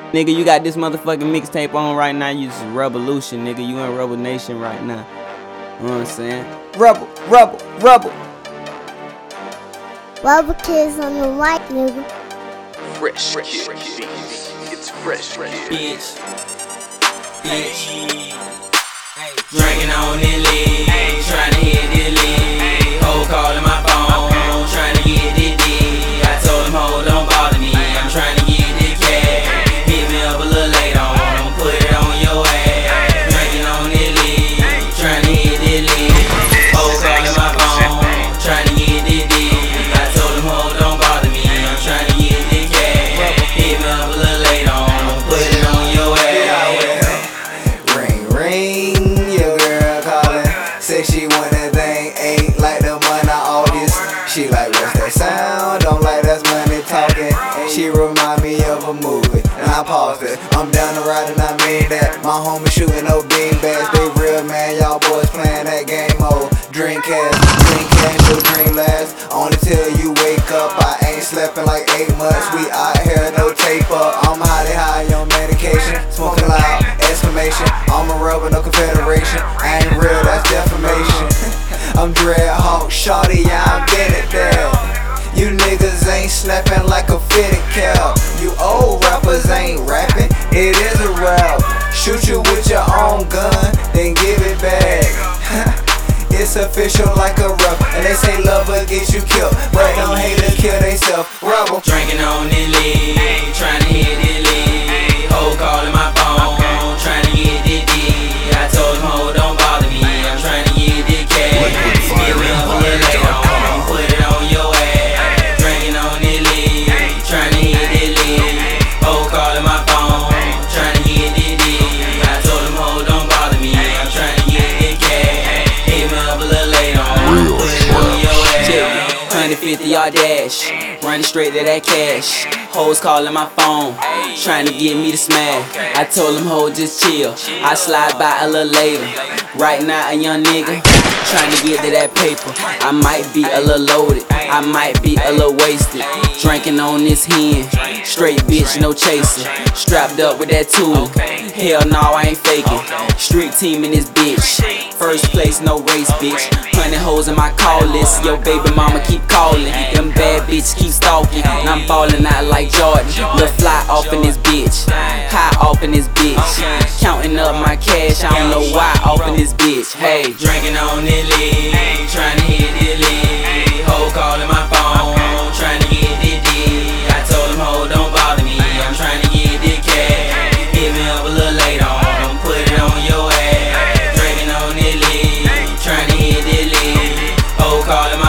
Nigga, you got this motherfucking mixtape on right now. You just revolution, nigga. You in Rebel Nation right now. You know what I'm saying? Rebel. Rebel Kids on the right, nigga. Fresh Kid. It's Fresh Kid. Bitch. Drinking on this lead, trying to hit this lead. Ho calling my phone, trying to get this D. I told him, ho, don't bother me. I'm trying to get this cash. Hit me up a little later on, put it on your ass. Drinking on this lead, trying to hit this lead. Ho calling my phone, trying to get this D. I told him, ho, don't bother me. I'm trying to get this cash. Hit me up a little later on, put it on your ass. Ring, your girl calling. Say she want that thing, ain't like the money, all this. She like, what's that sound? Don't like that's money talking. She remind me of a movie, and I paused it. I'm down the ride and I mean that. My homie shooting no bean bags. They real man, y'all boys playing that game mode. Drink cash, your drink last. Only till you wake up. I ain't slept in like 8 months. We out here, no tape up. I'm high on medication, smoking loud, exclamation. I'm a rubber, no confederation. I ain't real, that's defamation. I'm Dreadhawk, shawty, yeah, I'm been it there. You niggas ain't snapping like a fitted cow. You old rappers ain't rapping, it is a rap. Shoot you with your own gun, then give it back. It's official like a rap. And they say love will get you killed, but don't haters kill theyself. Rebel. Drinking on this lead, trying to hit this lead. Ho calling my phone, trying to get this D. I told him, ho, don't bother me. I'm trying to get this cash. Hit me up a little later on, put it on your ass. Drinking on this lead, trying to hit this lead. Ho calling my phone, trying to get this D. I told him, ho, don't bother me. I'm trying to get this cash. Hit me up a little later on, put it on your ass. 150-yard dash, running straight to that cash. Hoes calling my phone, trying to get me to smash. I told them, ho, just chill. I slide by a little later. Right now, a young nigga trying to get to that paper. I might be a little loaded, I might be a little wasted. Drinking on this hen, straight bitch, no chaser. Strapped up with that tool, hell no, I ain't faking. Street team in this bitch, first place, no race, bitch. 100 hoes in my call list, your baby mama keep calling. Them bad bitches keep stalking, and I'm ballin' out like Jordan. Lil' fly off in this bitch, high off in this bitch. Counting up my cash, I don't know why off in this bitch. Hey, drinking on this lead, trying to hit this lead. Ho calling my phone, trying to get this D. I told him, ho, don't bother me. I'm trying to get this cash. Hit me up a little later on, put it on your ass. Drinking on this lead, trying to hit this lead. Ho calling my